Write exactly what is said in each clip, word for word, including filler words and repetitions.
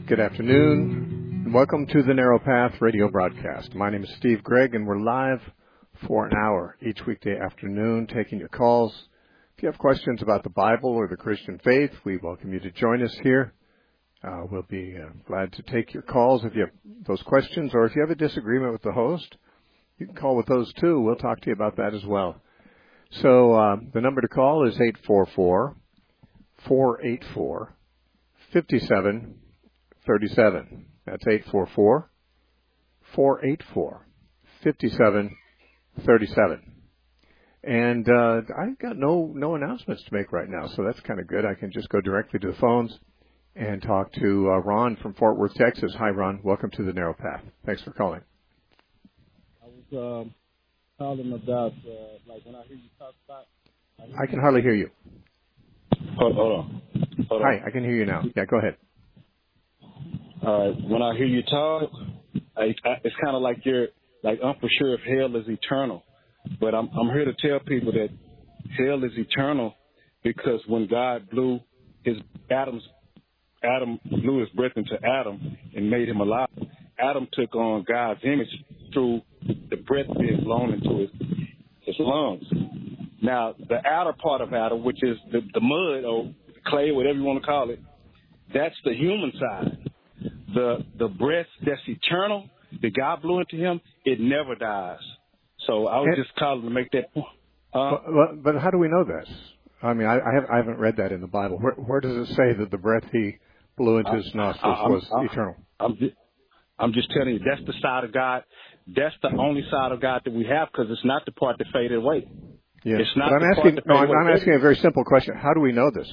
Good afternoon, and welcome to the Narrow Path radio broadcast. My name is Steve Gregg, and we're live for an hour each weekday afternoon taking your calls. If you have questions about the Bible or the Christian faith, we welcome you to join us here. Uh, we'll be uh, glad to take your calls if you have those questions, or if you have a disagreement with the host, you can call with those too. We'll talk to you about that as well. So uh, the number to call is eight four four, four eight four, five seven three seven. That's eight four four, four eight four, five seven three seven. And uh, I've got no no announcements to make right now, so that's kind of good. I can just go directly to the phones and talk to uh, Ron from Fort Worth, Texas. Hi, Ron. Welcome to the Narrow Path. Thanks for calling. I was um, calling about, uh, like, when I hear you talk about... I, I can hardly hear you. Hold, hold on. Hold Hi, on. I can hear you now. Yeah, go ahead. All right. When I hear you talk, I, I, it's kind of like you're, like, I'm for sure if hell is eternal. But I'm, I'm here to tell people that hell is eternal because when God blew his Adam's Adam blew his breath into Adam and made him alive, Adam took on God's image through the breath being blown into his, his lungs. Now, the outer part of Adam, which is the, the mud or clay, whatever you want to call it, that's the human side. The the breath that's eternal that God blew into him, it never dies. So I was just calling to make that point. Uh, but, but how do we know this? I mean, I, I, have, I haven't read that in the Bible. Where, where does it say that the breath he blew into his nostrils I, was I'm, eternal? I'm just, I'm just telling you, that's the side of God. That's the only side of God that we have because it's not the part that faded away. Yes. It's not but I'm the asking, part that no, faded I'm, away. I'm asking a very simple question. How do we know this?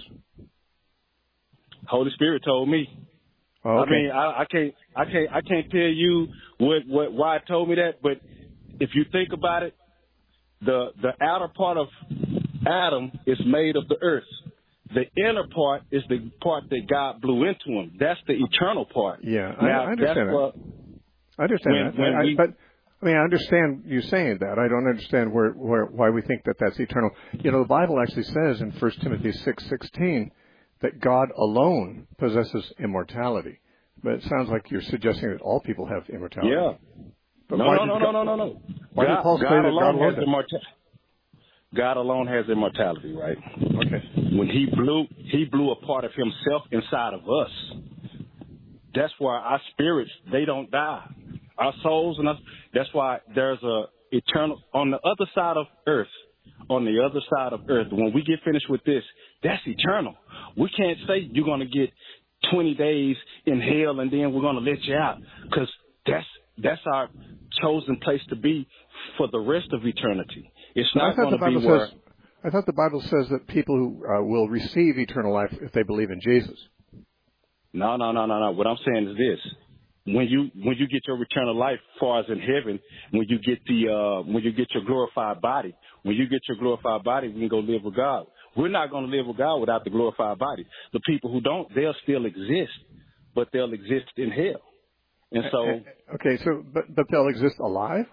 Holy Spirit told me. Oh, okay. I mean, I, I can't, I can't, I can't tell you what, what, why it told me that. But if you think about it, the the outer part of Adam is made of the earth. The inner part is the part that God blew into him. That's the eternal part. Yeah, now, I, I understand that's what, that. I understand when, that. when I, we, but I mean, I understand you saying that. I don't understand where, where why we think that that's eternal. You know, the Bible actually says in First Timothy six sixteen that God alone possesses immortality. But it sounds like you're suggesting that all people have immortality. Yeah. But no, why no, did no, God, no, no, no, no. Why God, did Paul say God that alone God alone has immortality? God alone has immortality, right? Okay. When he blew, he blew a part of himself inside of us. That's why our spirits, they don't die. Our souls and us. That's why there's a eternal on the other side of earth. On the other side of earth, when we get finished with this, that's eternal. We can't say you're going to get twenty days in hell and then we're going to let you out because that's that's our chosen place to be for the rest of eternity. It's not going to be says, where. I thought the Bible says that people who uh, will receive eternal life if they believe in Jesus. No, no, no, no, no. What I'm saying is this: when you when you get your eternal life, far as in heaven, when you get the uh, when you get your glorified body, when you get your glorified body, we can go live with God. We're not going to live with God without the glorified body. The people who don't, they'll still exist, but they'll exist in hell. And so, okay, so but but they'll exist alive.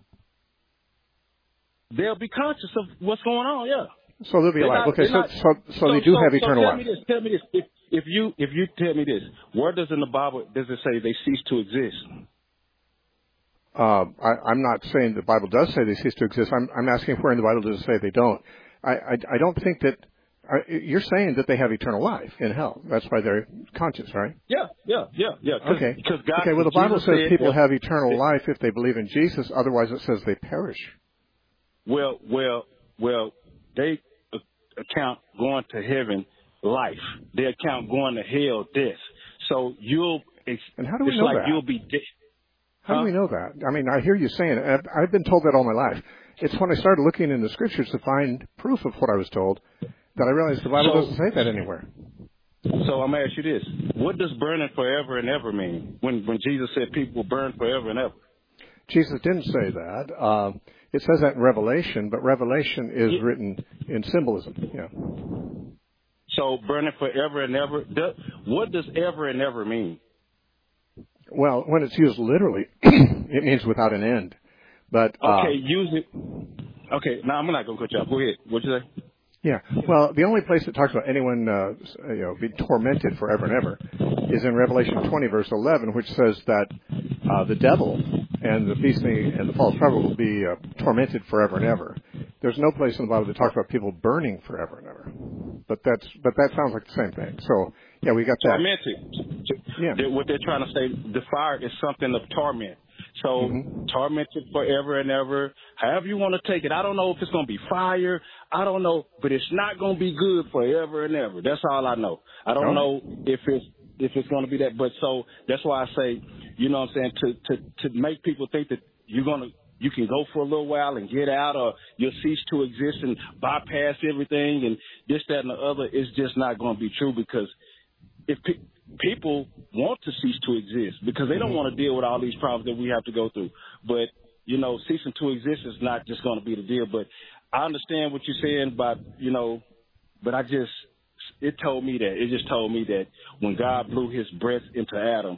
They'll be conscious of what's going on. Yeah. So they'll be they're alive. Not, okay, so, not, so so so they do so, have so eternal tell life. Me this, tell me this. If, if you if you tell me this, where does in the Bible does it say they cease to exist? Uh, I, I'm not saying the Bible does say they cease to exist. I'm I'm asking where in the Bible does it say they don't. I I, I don't think that. Uh, you're saying that they have eternal life in hell. That's why they're conscious, right? Yeah, yeah, yeah, yeah. Cause, okay. Cause God, okay. Well, the Bible Jesus says said, people well, have eternal life if they believe in Jesus. Otherwise, it says they perish. Well, well, well. They account going to heaven life. They account going to hell death. So you'll. It's, and how do we it's know like that? You'll be dead. How huh? do we know that? I mean, I hear you saying it. I've, I've been told that all my life. It's when I started looking in the scriptures to find proof of what I was told that I realized the Bible so, doesn't say that anywhere. So I'm going to ask you this. What does burning forever and ever mean when, when Jesus said people will burn forever and ever? Jesus didn't say that. Uh, it says that in Revelation, but Revelation is yeah. written in symbolism. Yeah. So burning forever and ever, does, what does ever and ever mean? Well, when it's used literally, it means without an end. But uh, Okay, use it. Okay, now I'm not going to cut you off. Go ahead. What'd you say? Yeah. Well, the only place that talks about anyone, uh, you know, being tormented forever and ever is in Revelation twenty, verse eleven, which says that uh, the devil and the beast and the, and the false prophet will be uh, tormented forever and ever. There's no place in the Bible that talks about people burning forever and ever. But that's but that sounds like the same thing. So yeah, we got that. Tormented. Yeah. They- What they're trying to say, the fire is something of torment. So Mm-hmm. tormented forever and ever. However you want to take it. I don't know if it's going to be fire. I don't know, but it's not going to be good forever and ever. That's all I know. I don't Oh. know if it's if it's going to be that. But so that's why I say, you know what I'm saying, to to to make people think that you're going to you can go for a little while and get out, or you'll cease to exist and bypass everything and this, that, and the other is just not going to be true, because if pe- people want to cease to exist because they don't want to deal with all these problems that we have to go through. But, you know, ceasing to exist is not just going to be the deal. But I understand what you're saying, but, you know, but I just, it told me that, it just told me that when God blew his breath into Adam,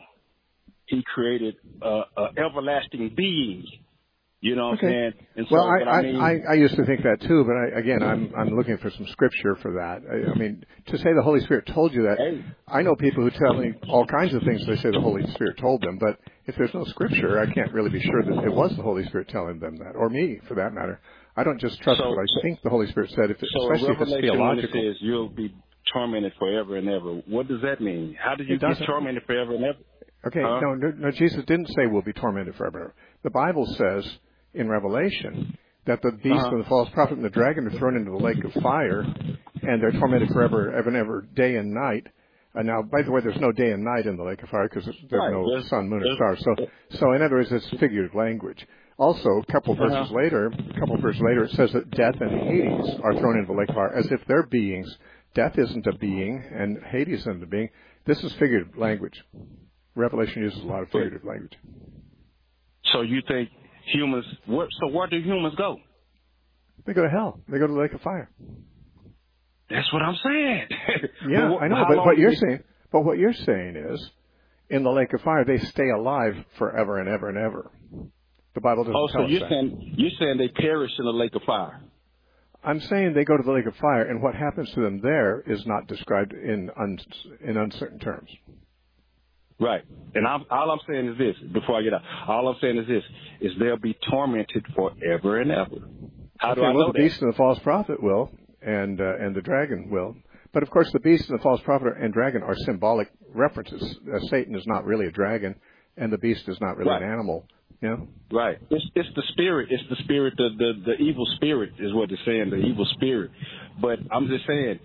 he created a, a everlasting being. You know what Okay. I'm saying? And so, Well, I, but I, I mean, I, I used to think that too, but I, again, I'm I'm looking for some scripture for that. I, I mean, to say the Holy Spirit told you that, hey, I know people who tell me all kinds of things. They say the Holy Spirit told them, but if there's no scripture, I can't really be sure that it was the Holy Spirit telling them that, or me, for that matter. I don't just trust So- what I think the Holy Spirit said, if it, so especially if it's Revelation, when it theological. says you'll be tormented forever and ever, what does that mean? How do you It get doesn't. tormented forever and ever? Okay, Huh? no, no, no, Jesus didn't say we'll be tormented forever. The Bible says in Revelation that the beast Uh-huh. and the false prophet and the dragon are thrown into the lake of fire, and they're tormented forever, ever and ever, day and night. Uh, now, by the way, there's no day and night in the lake of fire because there's Right. no There's- sun, moon, or there's- stars. So, so in other words, it's figurative language. Also, a couple verses Uh-huh. later, a couple verses later, it says that death and Hades are thrown into the lake of fire, as if they're beings. Death isn't a being, and Hades isn't a being. This is figurative language. Revelation uses a lot of figurative language. So you think humans, where, so where do humans go? They go to hell. They go to the lake of fire. That's what I'm saying. Yeah, But wh- I know. how But long what do you're you- saying, but what you're saying is, in the lake of fire, they stay alive forever and ever and ever. The Bible doesn't Oh, tell so us you're that. saying, you're saying they perish in the lake of fire. I'm saying they go to the lake of fire, and what happens to them there is not described in un, in uncertain terms. Right. And I'm, all I'm saying is this, before I get out, all I'm saying is this, is they'll be tormented forever and ever. How okay, do I well, know the that? beast and the false prophet will, and uh, and the dragon will. But of course, the beast and the false prophet and dragon are symbolic references. Uh, Satan is not really a dragon, and the beast is not really Right. an animal. You know? Right. It's it's the spirit. It's the spirit. The, the the evil spirit is what they're saying. The evil spirit. But I'm just saying,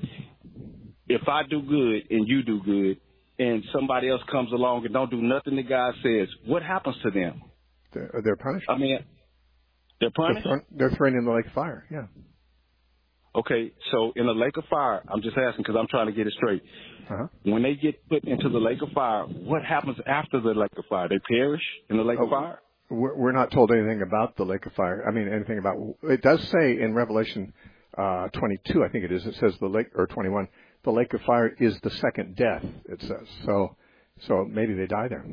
if I do good and you do good, and somebody else comes along and don't do nothing that God says, what happens to them? They're, they're punished. I mean, they're They're punished. thrown, they're thrown in the lake of fire. Yeah. Okay. So in the lake of fire, I'm just asking because I'm trying to get it straight. Uh-huh. When they get put into the lake of fire, what happens after the lake of fire? They perish in the lake Oh, of fire. We're we're not told anything about the lake of fire. I mean, anything about it does say in Revelation uh, twenty-two, I think it is. It says the lake, or twenty-one, the lake of fire is the second death. It says so. So maybe they die there.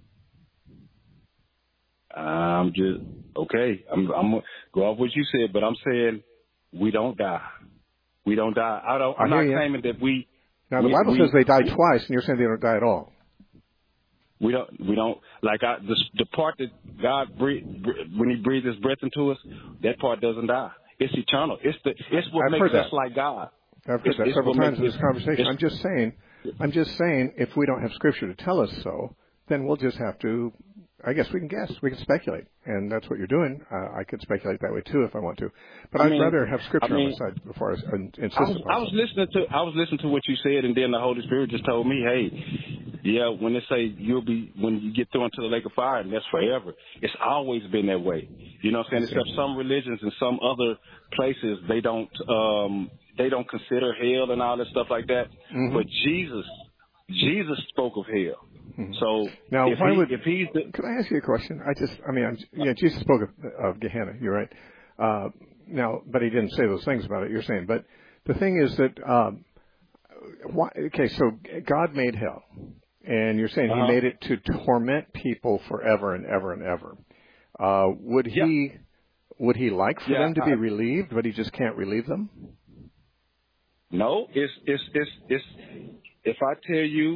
I'm just okay. I'm I'm gonna go off what you said, but I'm saying we don't die. We don't die. I don't. I'm I not hear you. claiming that we. Now the we, Bible we, says they die twice, and you're saying they don't die at all. We don't. We don't like I, the the part that God breathe, when He breathes His breath into us. That part doesn't die. It's eternal. It's the. It's what I've makes heard us that. like God. I've heard It's- that it's several what times in makes this it- conversation. it's- I'm just saying, I'm just saying, if we don't have Scripture to tell us so, then we'll just have to. I guess we can guess. We can speculate, and that's what you're doing. Uh, I could speculate that way too if I want to, but I I'd mean- rather have Scripture I mean- on my side before I s- and insist I was, upon I was something. listening to I was listening to what you said, and then the Holy Spirit just told me, "Hey, yeah, when they say you'll be when you get thrown into the lake of fire, and that's forever. It's always been that way. You know what I'm saying? Except some religions and some other places, they don't um, they don't consider hell and all that stuff like that. Mhm. But Jesus, Jesus spoke of hell. Mhm. So Now, if, why he, would- if he's the, Could I ask you a question? I just, I mean, I'm, yeah, Jesus spoke of, of Gehenna. You're right. Uh, now, but he didn't say those things about it. You're saying, but the thing is that, um, why, okay, so God made hell, and you're saying Uh-huh. He made it to torment people forever and ever and ever. Uh, would He, would He like for Yeah, them to be I- relieved, but He just can't relieve them? no, it's it's it's it's if I tell you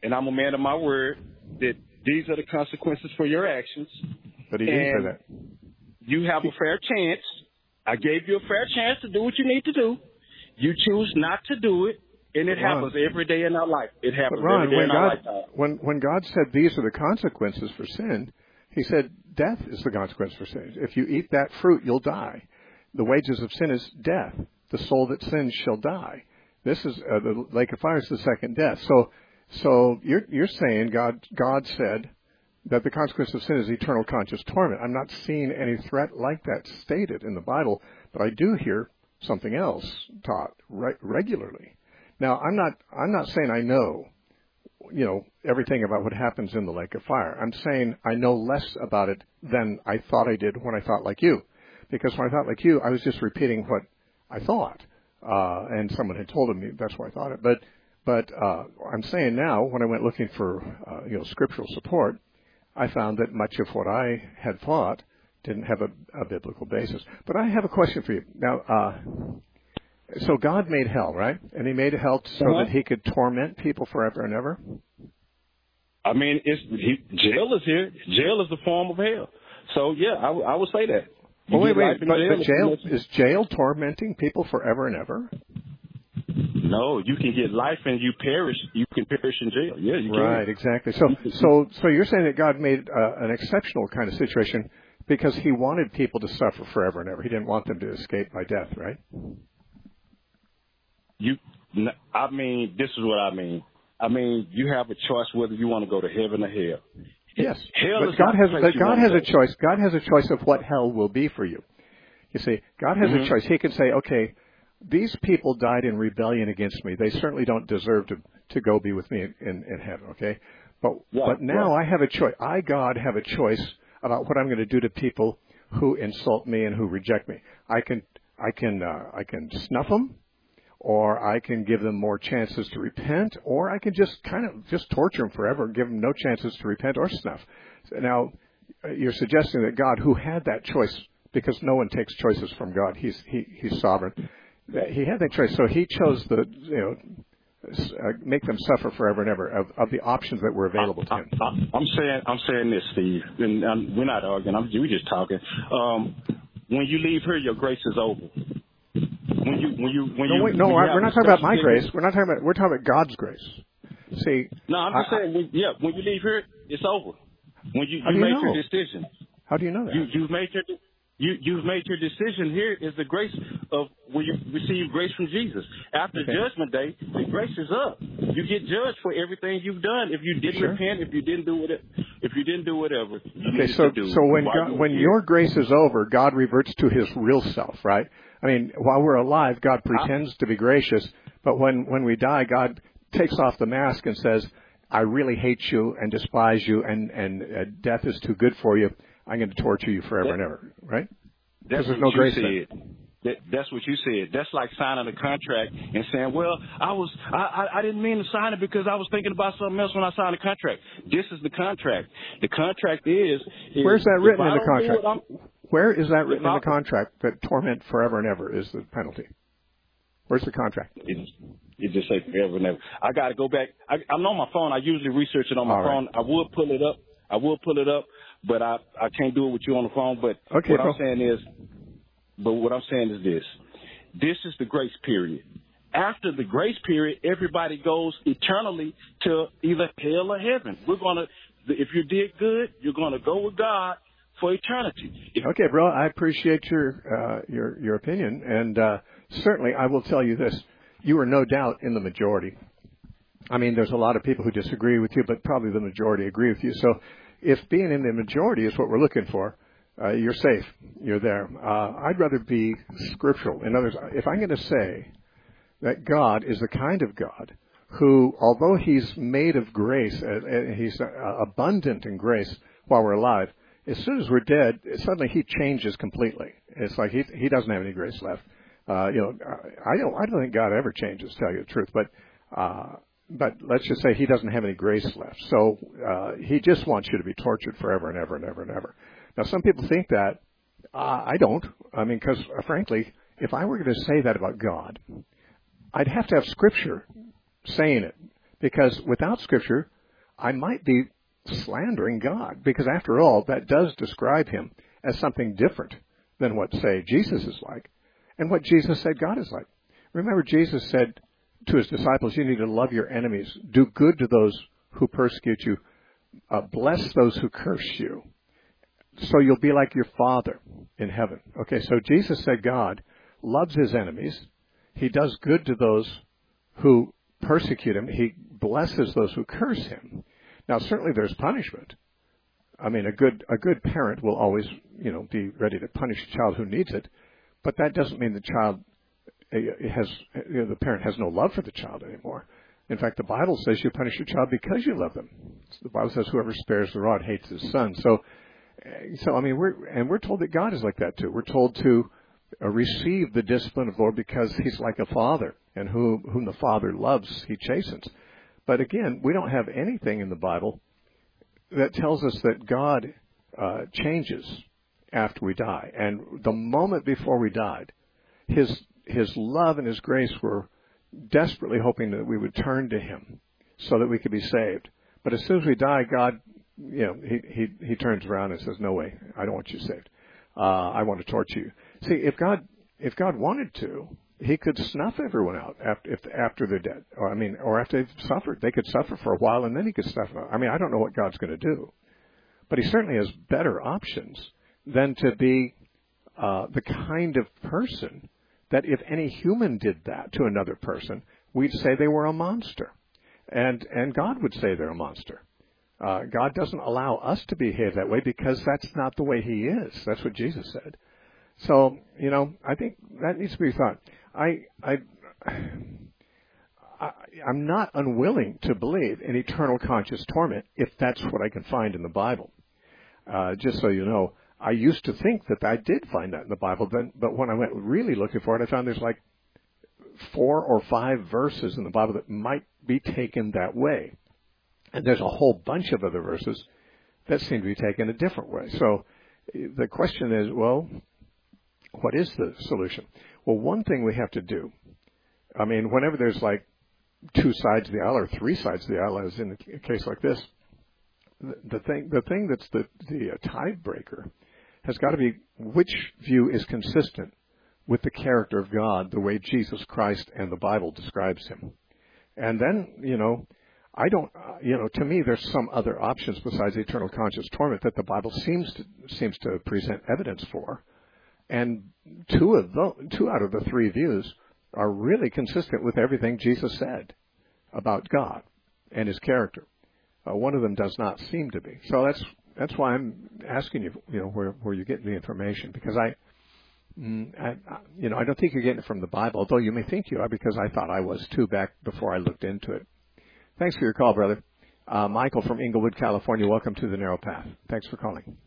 and I'm a man of my word, that these are the consequences for your actions. But he didn't say that. You have a fair chance. I gave you a fair chance to do what you need to do. You choose not to do it, and it Ron, happens every day in our life. It happens but Ron, every day when in our God, lifetime. When, when God said these are the consequences for sin, he said death is the consequence for sin. If you eat that fruit, you'll die. The wages of sin is death. The soul that sins shall die. This is uh, the lake of fire is the second death. So, so you're you're saying God God said that the consequence of sin is eternal conscious torment. I'm not seeing any threat like that stated in the Bible, but I do hear something else taught re- regularly. Now, I'm not I'm not saying I know, you know, everything about what happens in the lake of fire. I'm saying I know less about it than I thought I did when I thought like you, because when I thought like you, I was just repeating what I thought, uh, and someone had told me that's why I thought it. But but uh, I'm saying now, when I went looking for uh, you know scriptural support, I found that much of what I had thought didn't have a, a biblical basis. But I have a question for you. Now, uh, so God made hell, right? And he made hell so Uh-huh. that he could torment people forever and ever? I mean, it's he, jail is here. Jail is the form of hell. So, yeah, I, w- I would say that. You Well, wait, get wait. life in But, jail but if jail, you- is jail tormenting people forever and ever? No, you can get life and you perish. You can perish in jail. Yeah, you Right, can. exactly. So, so, so you're saying that God made uh, an exceptional kind of situation because he wanted people to suffer forever and ever. He didn't want them to escape by death, right? You, I mean, this is what I mean. I mean, you have a choice whether you want to go to heaven or hell. Yes, Hell but is God not has the place but you God want has to a go. choice. God has a choice of what hell will be for you. You see, God has Mhm. a choice. He can say, okay, these people died in rebellion against me. They certainly don't deserve to to go be with me in, in, in heaven. Okay, but Right, but now right. I have a choice. I, God, have a choice about what I'm going to do to people who insult me and who reject me. I can I can uh, I can snuff them, or I can give them more chances to repent, or I can just kind of just torture them forever and give them no chances to repent or snuff. Now, you're suggesting that God, who had that choice, because no one takes choices from God, he's he, he's sovereign. That he had that choice, so he chose the you know uh, make them suffer forever and ever of, of the options that were available to I, him. I, I'm saying, I'm saying this, Steve, and I'm, we're not arguing. I'm, we're just talking. Um, when you leave here, your grace is over. When you, when you, when No, you, wait, no, when you I, have we're not a talking about my special grace. dignity- We're not talking about. We're talking about God's grace. See, No, I'm just I- saying. When, yeah, when you leave here, it's over. When you, How you do you make your know? decision, how do you know that? you, you've made your, you, you've made your decision. Here is the grace of when you receive grace from Jesus. After Okay. Judgment Day, the grace is up. You get judged for everything you've done. If you didn't Sure. repent, if you didn't do it, if you didn't do whatever you Okay, needed so to do. so when while God, you were when here. your grace is over, God reverts to His real self, right? I mean, while we're alive, God pretends to be gracious, but when when we die, God takes off the mask and says, "I really hate you and despise you, and and uh, death is too good for you. I'm going to torture you forever That- and ever." Right? That's there's what no you grace said. That, that's what you said. That's like signing a contract and saying, "Well, I was, I, I, I didn't mean to sign it because I was thinking about something else when I signed the contract." This is the contract. The contract is. is Where's that if written I in the don't do contract? it, I'm- Where is that written in I- the contract that torment forever and ever is the penalty? Where's the contract? It, it just say forever and ever. I got to go back. I, I'm on my phone. I usually research it on my All right. phone. I would pull it up. I will pull it up, but I, I can't do it with you on the phone. But Okay, what I'm cool. saying is, but what I'm saying is this. This is the grace period. After the grace period, everybody goes eternally to either hell or heaven. We're going to, if you did good, you're going to go with God for eternity. If, Okay, bro. I appreciate your uh, your your opinion, and uh, certainly I will tell you this: you are no doubt in the majority. I mean, there's a lot of people who disagree with you, but probably the majority agree with you. So, if being in the majority is what we're looking for, uh, you're safe. You're there. Uh, I'd rather be scriptural. In other words, if I'm going to say that God is the kind of God who, although He's made of grace, uh, He's uh, abundant in grace while we're alive, as soon as we're dead, suddenly He changes completely. It's like He He doesn't have any grace left. Uh, you know, I don't I don't think God ever changes, to tell you the truth, but. Uh, But let's just say He doesn't have any grace left. So uh, He just wants you to be tortured forever and ever and ever and ever. Now, some people think that. Uh, I don't. I mean, because uh, frankly, if I were going to say that about God, I'd have to have Scripture saying it. Because without Scripture, I might be slandering God, because after all, that does describe him as something different than what, say, Jesus is like, and what Jesus said God is like. Remember, Jesus said to his disciples, you need to love your enemies, do good to those who persecute you, uh, bless those who curse you, so you'll be like your Father in heaven. Okay, so Jesus said God loves his enemies. He does good to those who persecute him. He blesses those who curse him. Now, certainly there's punishment. I mean, a good a good parent will always, you know, be ready to punish a child who needs it, but that doesn't mean the child has, you know, the parent has no love for the child anymore. In fact, the Bible says you punish your child because you love them. The Bible says whoever spares the rod hates his son. So, so I mean, we're and we're told that God is like that too. We're told to uh, receive the discipline of the Lord because he's like a father, and whom whom the Father loves, he chastens. But again, we don't have anything in the Bible that tells us that God uh, changes after we die. And the moment before we died, his his love and his grace were desperately hoping that we would turn to him so that we could be saved. But as soon as we die, God, you know, he he, he turns around and says, "No way, I don't want you saved. Uh, I want to torture you." See, if God if God wanted to, he could snuff everyone out after if, after they're dead, or I mean, or after they've suffered. They could suffer for a while, and then he could snuff them out. I mean, I don't know what God's going to do, but he certainly has better options than to be uh, the kind of person that if any human did that to another person, we'd say they were a monster, and and God would say they're a monster. Uh, God doesn't allow us to behave that way because that's not the way he is. That's what Jesus said. So, you know, I think that needs to be thought. I, I, I, I'm not unwilling to believe in eternal conscious torment if that's what I can find in the Bible. Uh, just so you know, I used to think that I did find that in the Bible, but, but when I went really looking for it, I found there's like four or five verses in the Bible that might be taken that way. And there's a whole bunch of other verses that seem to be taken a different way. So the question is, well, what is the solution? Well, one thing we have to do, I mean, whenever there's like two sides of the aisle or three sides of the aisle, as in a case like this, the, the thing the thing that's the, the uh, tiebreaker has got to be which view is consistent with the character of God, the way Jesus Christ and the Bible describes him. And then, you know, I don't, uh, you know, to me, there's some other options besides eternal conscious torment that the Bible seems to seems to present evidence for. And two of the, two out of the three views are really consistent with everything Jesus said about God and his character. Uh, one of them does not seem to be. So that's that's why I'm asking you, you know, where where you get the information, because I, mm, I, you know, I don't think you're getting it from the Bible, although you may think you are, because I thought I was too back before I looked into it. Thanks for your call, brother. Uh, Michael from Inglewood, California. Welcome to the Narrow Path. Thanks for calling.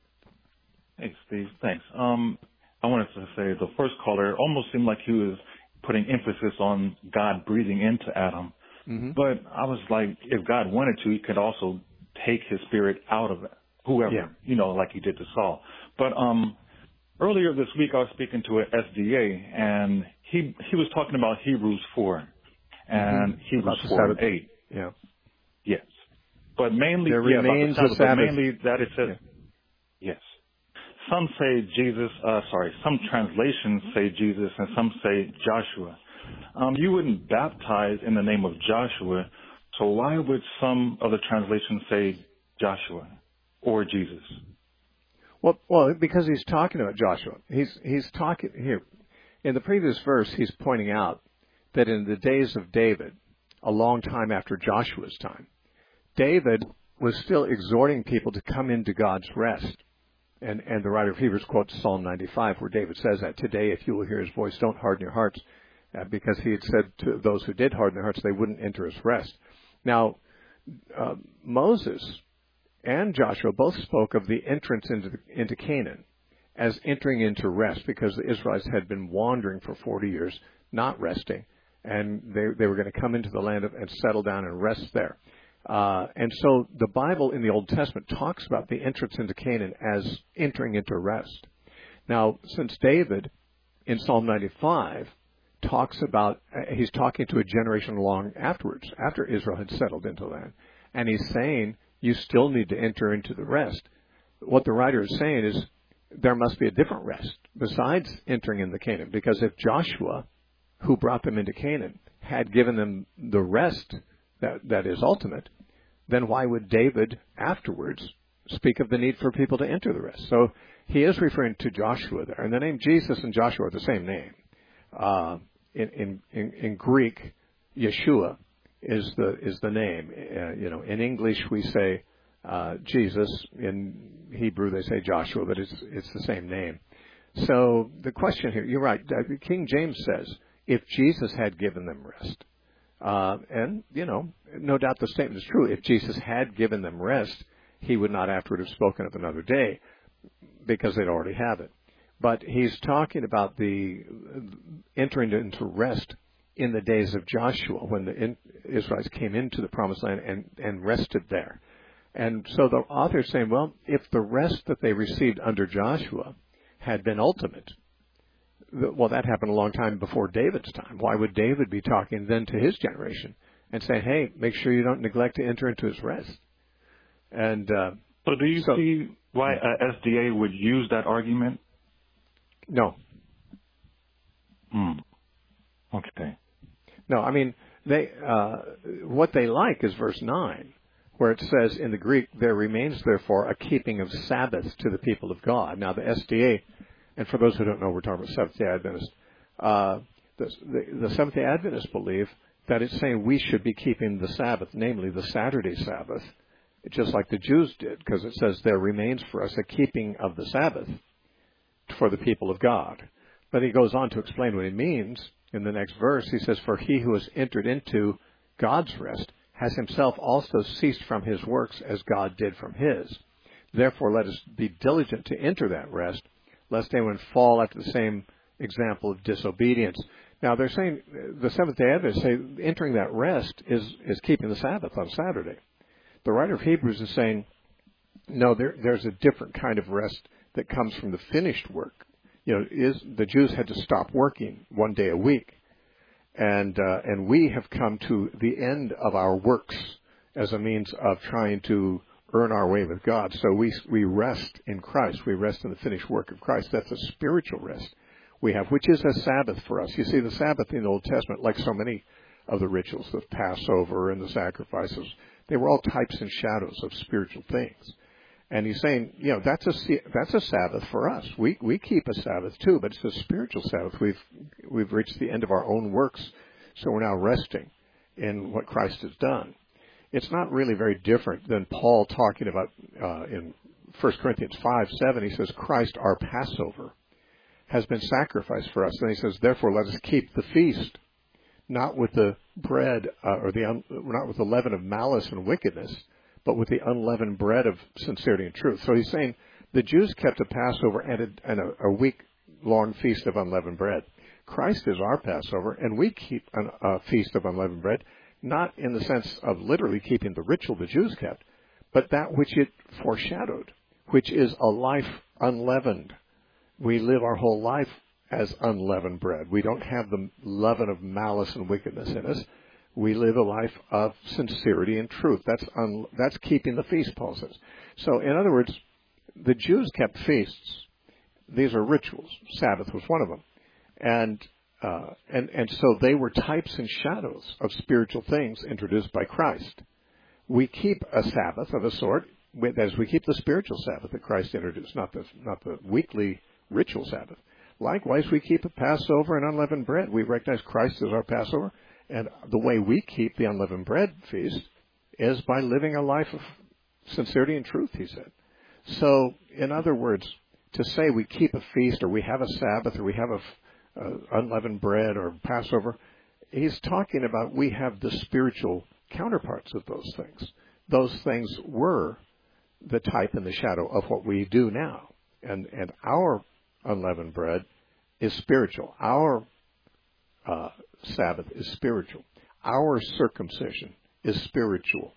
Hey, Steve. Thanks. Um, I wanted to say the first caller almost seemed like he was putting emphasis on God breathing into Adam. Mm-hmm. But I was like, if God wanted to, he could also take his spirit out of whoever, yeah. you know, like he did to Saul. But um, earlier this week, I was speaking to an S D A, and he he was talking about Hebrews four and mm-hmm. Hebrews four and eight. Yeah. Yes. But mainly, there yeah, remains about the Sabbath, a Sabbath. But mainly that it says, yeah. yes. Some say Jesus, uh, sorry, some translations say Jesus and some say Joshua. Um, you wouldn't baptize in the name of Joshua, so why would some of the translations say Joshua or Jesus? Well, well, because he's talking about Joshua. He's he's talking here in the previous verse. He's pointing out that in the days of David, a long time after Joshua's time, David was still exhorting people to come into God's rest. And, and the writer of Hebrews quotes Psalm ninety-five, where David says that, today, if you will hear his voice, don't harden your hearts, uh, because he had said to those who did harden their hearts, they wouldn't enter his rest. Now, uh, Moses and Joshua both spoke of the entrance into, the, into Canaan as entering into rest, because the Israelites had been wandering for forty years, not resting, and they, they were going to come into the land of, and settle down and rest there. Uh, and so the Bible in the Old Testament talks about the entrance into Canaan as entering into rest. Now, since David in Psalm ninety-five talks about, uh, he's talking to a generation long afterwards, after Israel had settled into land. And he's saying you still need to enter into the rest. What the writer is saying is there must be a different rest besides entering into Canaan. Because if Joshua, who brought them into Canaan, had given them the rest that, that is ultimate, then why would David afterwards speak of the need for people to enter the rest? So he is referring to Joshua there. And the name Jesus and Joshua are the same name. Uh, in, in, in, in Greek, Yeshua is the is the name. Uh, you know, in English we say uh, Jesus. In Hebrew they say Joshua, but it's it's the same name. So the question here, you're right. King James says, if Jesus had given them rest, uh, and you know, no doubt the statement is true. If Jesus had given them rest, he would not afterward have spoken of another day, because they'd already have it. But he's talking about the entering into rest in the days of Joshua, when the Israelites came into the Promised Land and, and rested there. And so the author is saying, well, if the rest that they received under Joshua had been ultimate, well, that happened a long time before David's time. Why would David be talking then to his generation and saying, hey, make sure you don't neglect to enter into his rest? And uh, so do you so, see why uh, S D A would use that argument? No. Hmm. Okay. No, I mean, they uh, what they like is verse nine, where it says in the Greek, there remains therefore a keeping of Sabbath to the people of God. Now, the S D A, and for those who don't know, we're talking about Seventh-day Adventists. Uh, the, the, the Seventh-day Adventists believe that it's saying we should be keeping the Sabbath, namely the Saturday Sabbath, just like the Jews did, because it says there remains for us a keeping of the Sabbath for the people of God. But he goes on to explain what he means in the next verse. He says, for he who has entered into God's rest has himself also ceased from his works as God did from his. Therefore, let us be diligent to enter that rest, lest anyone fall after the same example of disobedience. Now, they're saying, the Seventh-day Adventists say entering that rest is, is keeping the Sabbath on Saturday. The writer of Hebrews is saying, no, there, there's a different kind of rest that comes from the finished work. You know, is the Jews had to stop working one day a week, and uh, and we have come to the end of our works as a means of trying to earn our way with God. So we we rest in Christ. We rest in the finished work of Christ. That's a spiritual rest we have, which is a Sabbath for us. You see, the Sabbath in the Old Testament, like so many of the rituals, the Passover and the sacrifices, they were all types and shadows of spiritual things. And he's saying, you know, that's a that's a Sabbath for us. We we keep a Sabbath too, but it's a spiritual Sabbath. We've we've reached the end of our own works, so we're now resting in what Christ has done. It's not really very different than Paul talking about uh, in First Corinthians five seven. He says, Christ, our Passover, has been sacrificed for us. And he says, therefore, let us keep the feast, not with the bread uh, or the un, not with the leaven of malice and wickedness, but with the unleavened bread of sincerity and truth. So he's saying the Jews kept a Passover and a, and a, a week-long feast of unleavened bread. Christ is our Passover, and we keep an, a feast of unleavened bread, not in the sense of literally keeping the ritual the Jews kept, but that which it foreshadowed, which is a life unleavened. We live our whole life as unleavened bread. We don't have the leaven of malice and wickedness in us. We live a life of sincerity and truth. That's un, that's keeping the feast, Paul says. So, in other words, the Jews kept feasts. These are rituals. Sabbath was one of them. And, uh, and, and so they were types and shadows of spiritual things introduced by Christ. We keep a Sabbath of a sort, as we keep the spiritual Sabbath that Christ introduced, not the, not the weekly ritual Sabbath. Likewise, we keep a Passover and unleavened bread. We recognize Christ as our Passover. And the way we keep the unleavened bread feast is by living a life of sincerity and truth, he said. So, in other words, to say we keep a feast or we have a Sabbath or we have a uh, unleavened bread or Passover, he's talking about we have the spiritual counterparts of those things. Those things were the type and the shadow of what we do now. And, and our unleavened bread is spiritual. Our uh, Sabbath is spiritual. Our circumcision is spiritual.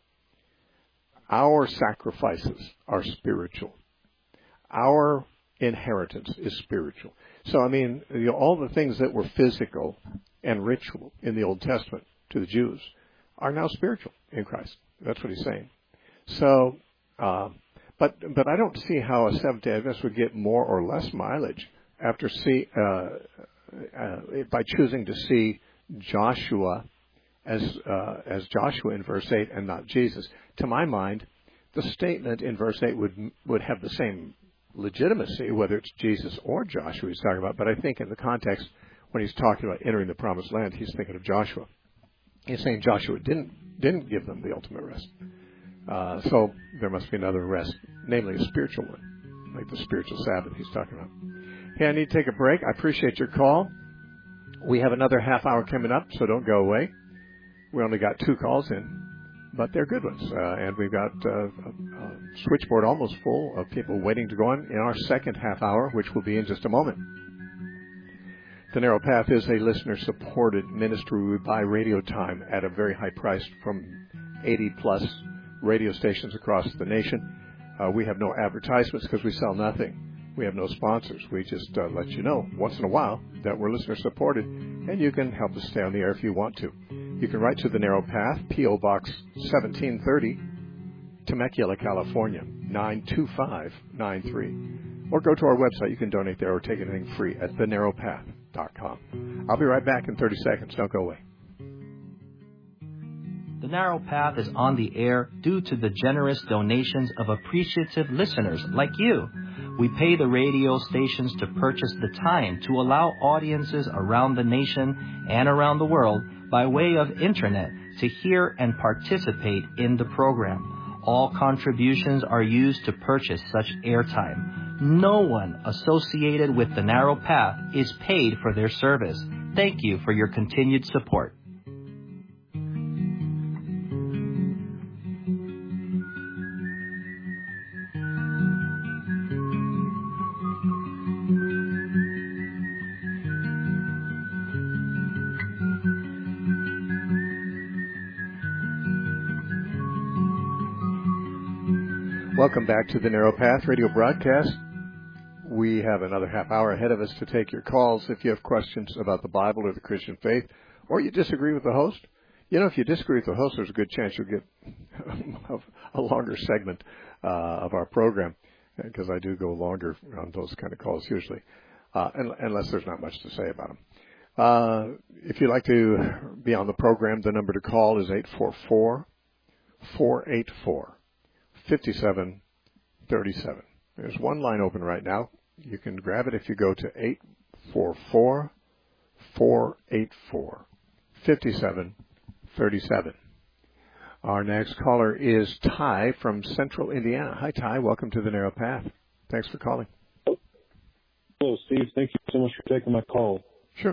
Our sacrifices are spiritual. Our inheritance is spiritual. So, I mean, you know, all the things that were physical and ritual in the Old Testament to the Jews are now spiritual in Christ. That's what he's saying. So, uh, but but I don't see how a Seventh-day Adventist would get more or less mileage after see uh, uh, by choosing to see Joshua as uh, as Joshua in verse eight and not Jesus. To my mind, the statement in verse eight would would have the same legitimacy, whether it's Jesus or Joshua he's talking about. But I think in the context, when he's talking about entering the promised land, he's thinking of Joshua. He's saying Joshua didn't didn't give them the ultimate rest. Uh, so there must be another rest, namely a spiritual one, like the spiritual Sabbath he's talking about. Hey, I need to take a break. I appreciate your call. We have another half hour coming up, so don't go away. We only got two calls in, but they're good ones. Uh, and we've got uh, a, a switchboard almost full of people waiting to go on in our second half hour, which will be in just a moment. The Narrow Path is a listener-supported ministry. We buy radio time at a very high price from eighty plus radio stations across the nation. Uh, we have no advertisements because we sell nothing. We have no sponsors. We just uh, let you know once in a while that we're listener-supported, and you can help us stay on the air if you want to. You can write to The Narrow Path, P O. Box seventeen thirty, Temecula, California, nine two five nine three. Or go to our website. You can donate there or take anything free at the narrow path dot com. I'll be right back in thirty seconds. Don't go away. The Narrow Path is on the air due to the generous donations of appreciative listeners like you. We pay the radio stations to purchase the time to allow audiences around the nation and around the world by way of internet to hear and participate in the program. All contributions are used to purchase such airtime. No one associated with the Narrow Path is paid for their service. Thank you for your continued support. Welcome back to the Narrow Path radio broadcast. We have another half hour ahead of us to take your calls. If you have questions about the Bible or the Christian faith, or you disagree with the host, you know, if you disagree with the host, there's a good chance you'll get a longer segment uh, of our program, because I do go longer on those kind of calls usually, uh, unless there's not much to say about them. Uh, if you'd like to be on the program, the number to call is eight four four, four eight four, five seven three seven. There's one line open right now. You can grab it if you go to eight four four, four eight four, five seven three seven. Our next caller is Ty from Central Indiana. Hi, Ty. Welcome to the Narrow Path. Thanks for calling. Hello, Steve. Thank you so much for taking my call. Sure.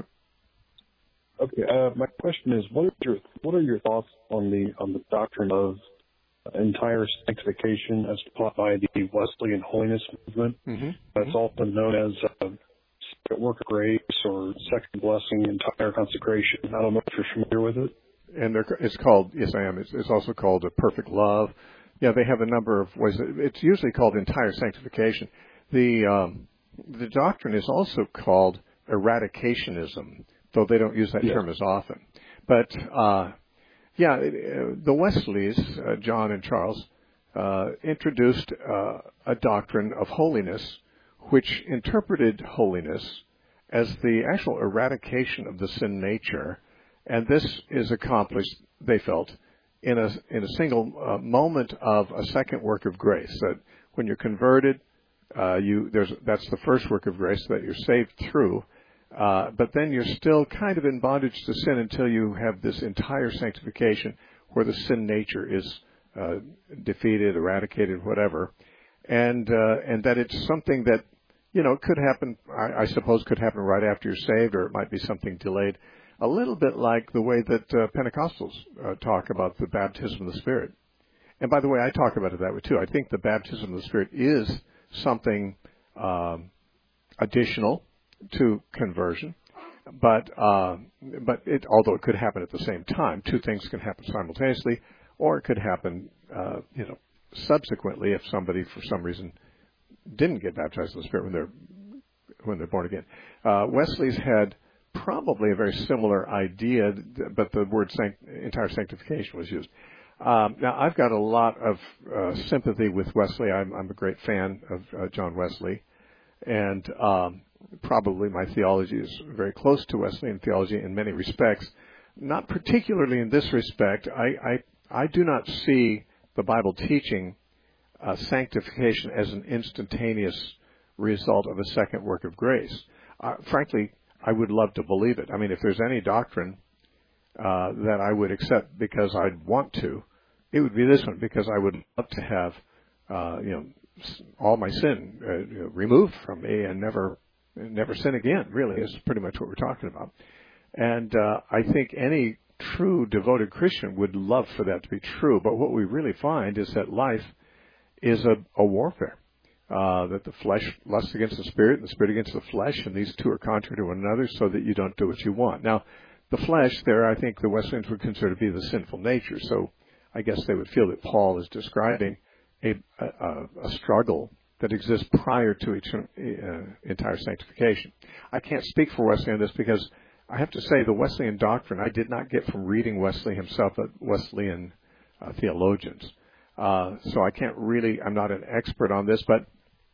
Okay. Uh, my question is, what are your what are your thoughts on the on the doctrine of entire sanctification as taught by the Wesleyan Holiness Movement? Mm-hmm. That's mm-hmm. often known as uh, second work of grace or second blessing, entire consecration. I don't know if you're familiar with it. And it's called, yes, I am. It's, it's also called a perfect love. Yeah, they have a number of ways. It's usually called entire sanctification. The um, the doctrine is also called eradicationism, though they don't use that yes. term as often. But uh, yeah, the Wesleys, uh, John and Charles, uh, introduced uh, a doctrine of holiness, which interpreted holiness as the actual eradication of the sin nature. And this is accomplished, they felt, in a in a single uh, moment of a second work of grace. That when you're converted, uh, you there's that's the first work of grace that you're saved through. Uh, but then you're still kind of in bondage to sin until you have this entire sanctification, where the sin nature is uh, defeated, eradicated, whatever, and uh, and that it's something that you know could happen. I, I suppose could happen right after you're saved, or it might be something delayed. A little bit like the way that uh, Pentecostals uh, talk about the baptism of the Spirit. And by the way, I talk about it that way too. I think the baptism of the Spirit is something um, additional to conversion, but uh, but it, although it could happen at the same time, two things can happen simultaneously, or it could happen, uh, you know, subsequently if somebody for some reason didn't get baptized in the Spirit when they're when they're born again. Uh, Wesley's had probably a very similar idea, but the word sanct- entire sanctification was used. Um, now, I've got a lot of uh, sympathy with Wesley. I'm, I'm a great fan of uh, John Wesley, and um, probably my theology is very close to Wesleyan theology in many respects. Not particularly in this respect. I, I, I do not see the Bible teaching uh, sanctification as an instantaneous result of a second work of grace. Uh, frankly, I would love to believe it. I mean, if there's any doctrine uh, that I would accept because I'd want to, it would be this one, because I would love to have, uh, you know, all my sin uh, you know, removed from me and never, never sin again. Really, is pretty much what we're talking about. And uh, I think any true devoted Christian would love for that to be true. But what we really find is that life is a, a warfare. Uh, that the flesh lusts against the spirit and the spirit against the flesh, and these two are contrary to one another, so that you don't do what you want. Now, the flesh there, I think the Wesleyans would consider to be the sinful nature. So I guess they would feel that Paul is describing a, a, a struggle that exists prior to etern- uh, entire sanctification. I can't speak for Wesley on this because I have to say the Wesleyan doctrine I did not get from reading Wesley himself, but Wesleyan uh, theologians. Uh, so I can't really, I'm not an expert on this, but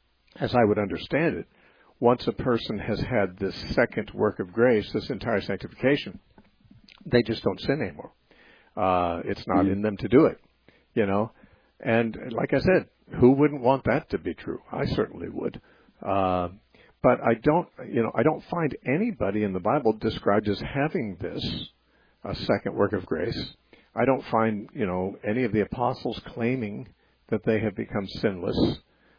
as I would understand it, once a person has had this second work of grace, this entire sanctification, they just don't sin anymore. Uh, it's not in them to do it, you know. And like I said, who wouldn't want that to be true? I certainly would. Uh, but I don't, you know, I don't find anybody in the Bible described as having this, a second work of grace. I don't find, you know, any of the apostles claiming that they have become sinless.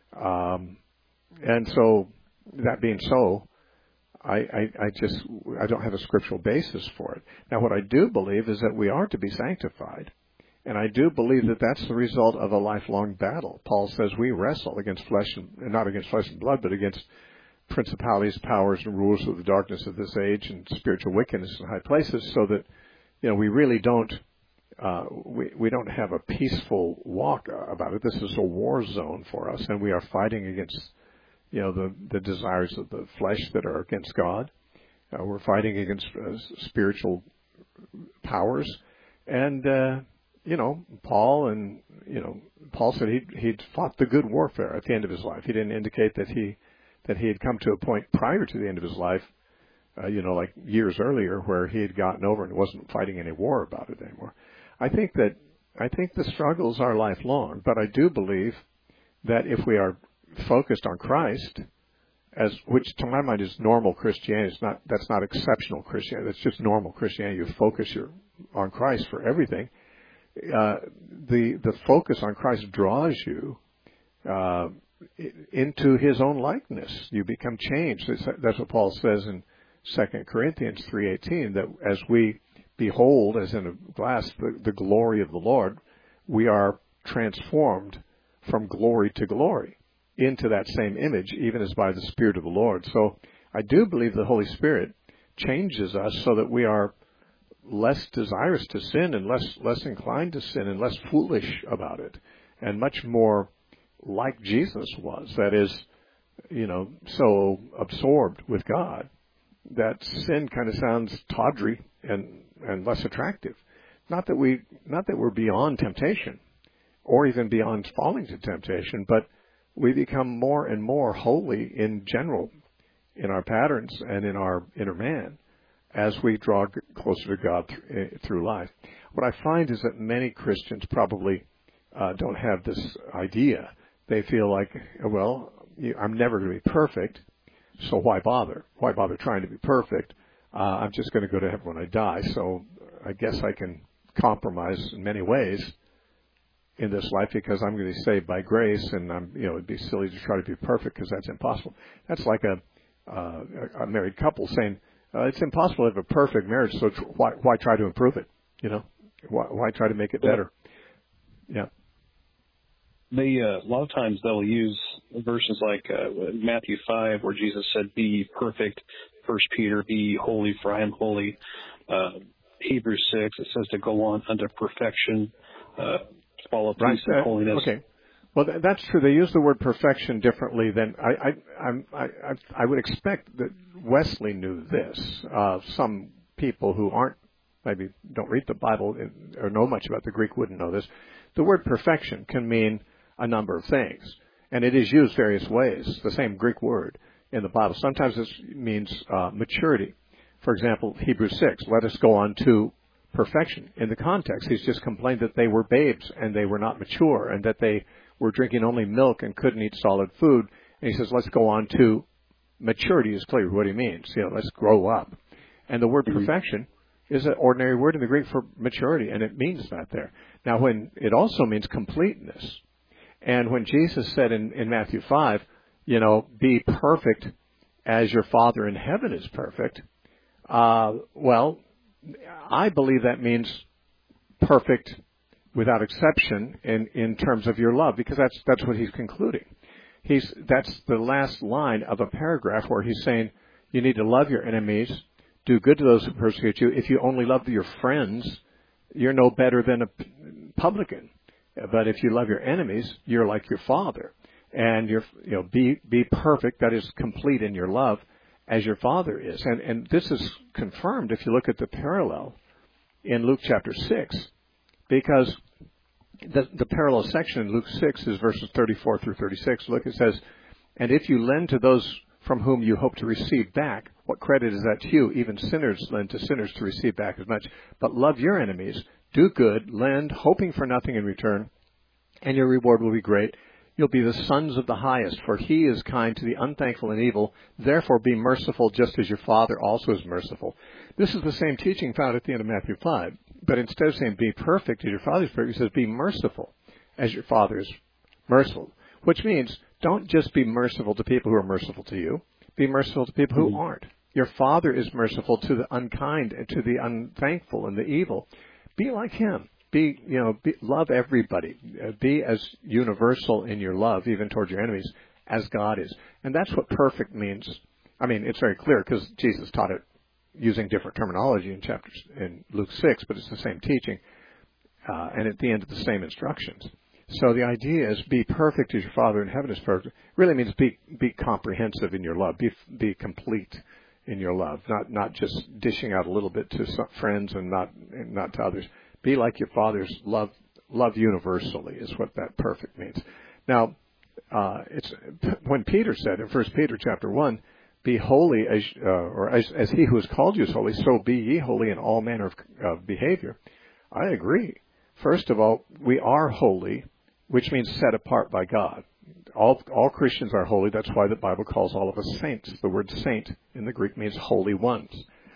Um, and so, that being so, I, I, I just, I don't have a scriptural basis for it. Now, what I do believe is that we are to be sanctified. And I do believe that that's the result of a lifelong battle. Paul says we wrestle against flesh and, not against flesh and blood, but against principalities, powers, and rulers of the darkness of this age and spiritual wickedness in high places, so that, you know, we really don't, Uh, we, we don't have a peaceful walk about it. This is a war zone for us, and we are fighting against, you know, the, the desires of the flesh that are against God. Uh, we're fighting against uh, spiritual powers. And, uh, you know, Paul and, you know, Paul said he'd, he'd fought the good warfare at the end of his life. He didn't indicate that he, that he had come to a point prior to the end of his life, uh, you know, like years earlier, where he had gotten over and wasn't fighting any war about it anymore. I think that I think the struggles are lifelong, but I do believe that if we are focused on Christ, as which to my mind is normal Christianity, it's not that's not exceptional Christianity. That's just normal Christianity. You focus your on Christ for everything. Uh, the the focus on Christ draws you uh, into His own likeness. You become changed. That's what Paul says in Second Corinthians three eighteen. That as we behold, as in a glass, the, the glory of the Lord, we are transformed from glory to glory into that same image, even as by the Spirit of the Lord. So I do believe the Holy Spirit changes us so that we are less desirous to sin and less less inclined to sin and less foolish about it, and much more like Jesus was. That is, you know, so absorbed with God that sin kind of sounds tawdry and and less attractive. Not that we, not that we're beyond temptation, or even beyond falling to temptation, but we become more and more holy in general, in our patterns and in our inner man, as we draw closer to God th- through life. What I find is that many Christians probably uh, don't have this idea. They feel like, well, I'm never going to be perfect, so why bother? Why bother trying to be perfect? Uh, I'm just going to go to heaven when I die, so I guess I can compromise in many ways in this life because I'm going to be saved by grace, and I'm, you know, it'd be silly to try to be perfect because that's impossible. That's like a, uh, a married couple saying, uh, it's impossible to have a perfect marriage, so tr- why, why try to improve it? You know, why, why try to make it better? Yeah. They uh, a lot of times they'll use verses like uh, Matthew five, where Jesus said, "Be perfect." First Peter, "Be holy, for I am holy." Uh, Hebrews six, it says to go on unto perfection, uh, follow peace right. and holiness. Okay. Well, that's true. They use the word perfection differently than I. I, I'm- I, I, I would expect that Wesley knew this. Uh, some people who aren't maybe don't read the Bible or know much about the Greek wouldn't know this. The word perfection can mean a number of things, and it is used various ways. The same Greek word in the Bible. Sometimes it means uh, maturity. For example, Hebrews six. Let us go on to perfection. In the context, he's just complained that they were babes and they were not mature, and that they were drinking only milk and couldn't eat solid food. And he says, let's go on to maturity is clear what he means. You know, let's grow up. And the word Mm-hmm. perfection is an ordinary word in the Greek for maturity, and it means that there. Now, when it also means completeness. And when Jesus said in, in Matthew five, you know, be perfect as your Father in heaven is perfect, uh, well, I believe that means perfect without exception in, in terms of your love, because that's that's what he's concluding. He's that's the last line of a paragraph where he's saying you need to love your enemies, do good to those who persecute you. If you only love your friends, you're no better than a publican. But if you love your enemies, you're like your Father, and you're you know be be perfect. That is complete in your love, as your Father is. And and this is confirmed if you look at the parallel in Luke chapter six, because the, the parallel section in Luke six is verses thirty-four through thirty-six. Look, it says, and if you lend to those from whom you hope to receive back, what credit is that to you? Even sinners lend to sinners to receive back as much. But love your enemies, do good, lend, hoping for nothing in return, and your reward will be great. You'll be the sons of the highest, for he is kind to the unthankful and evil. Therefore be merciful, just as your Father also is merciful. This is the same teaching found at the end of Matthew five. But instead of saying be perfect as your Father is perfect, he says be merciful as your Father is merciful. Which means don't just be merciful to people who are merciful to you. Be merciful to people who aren't. Your Father is merciful to the unkind and to the unthankful and the evil. Be like him. Be, you know, be, love everybody. Uh, be as universal in your love, even towards your enemies, as God is. And that's what perfect means. I mean, it's very clear because Jesus taught it using different terminology in chapters in Luke six, but it's the same teaching, uh, and at the end of the same instructions. So the idea is be perfect as your Father in heaven is perfect. Really means be be comprehensive in your love. Be be complete in your love. Not not just dishing out a little bit to some friends and not and not to others. Be like your Father's love. Love universally is what that perfect means. Now, uh, it's when Peter said in First Peter chapter one, "Be holy as uh, or as, as He who has called you is holy, so be ye holy in all manner of, of behavior." I agree. First of all, we are holy, which means set apart by God. All all Christians are holy. That's why the Bible calls all of us saints. The word saint in the Greek means holy ones.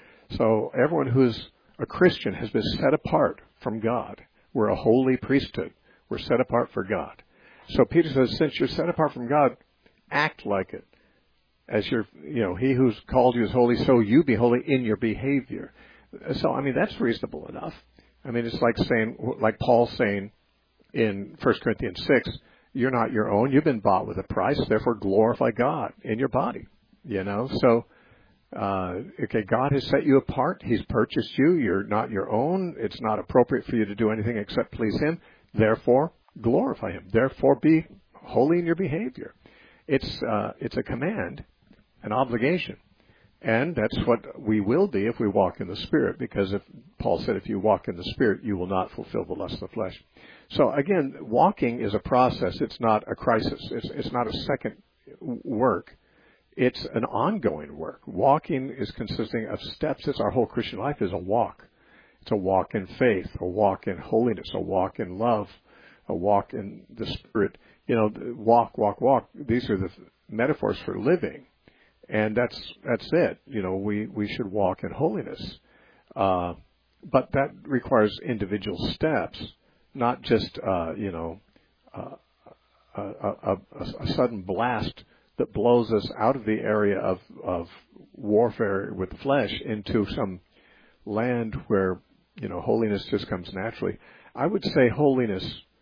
So everyone who's a Christian has been set apart from God. We're a holy priesthood. We're set apart for God. So Peter says, since you're set apart from God, act like it. As you're, you know, He who's called you is holy, so you be holy in your behavior. So, I mean, that's reasonable enough. I mean, it's like saying, like Paul saying in First Corinthians six, you're not your own. You've been bought with a price. Therefore, glorify God in your body. You know, so, uh, okay, God has set you apart. He's purchased you. You're not your own. It's not appropriate for you to do anything except please Him. Therefore, glorify Him. Therefore, be holy in your behavior. It's, uh, it's a command, an obligation. And that's what we will be if we walk in the Spirit, because if Paul said, if you walk in the Spirit, you will not fulfill the lust of the flesh. So again, walking is a process. It's not a crisis. It's, it's not a second work. It's an ongoing work. Walking is consisting of steps. It's our whole Christian life is a walk. It's a walk in faith, a walk in holiness, a walk in love, a walk in the Spirit. You know, walk, walk, walk. These are the metaphors for living. And that's that's it. You know, we, we should walk in holiness. Uh, but that requires individual steps, not just, uh, you know, uh, a, a, a, a sudden blast that blows us out of the area of, of warfare with the flesh into some land where, you know, holiness just comes naturally. I would say holiness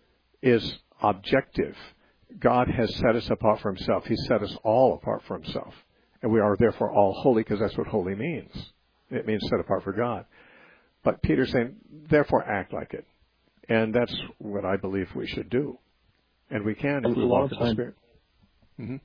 is objective. God has set us apart for Himself. He set us all apart for Himself. And we are therefore all holy, because that's what holy means. It means set apart for God. But Peter's saying, therefore act like it. And that's what I believe we should do. And we can a, if we a walk lot of in the time, Spirit. Mm-hmm.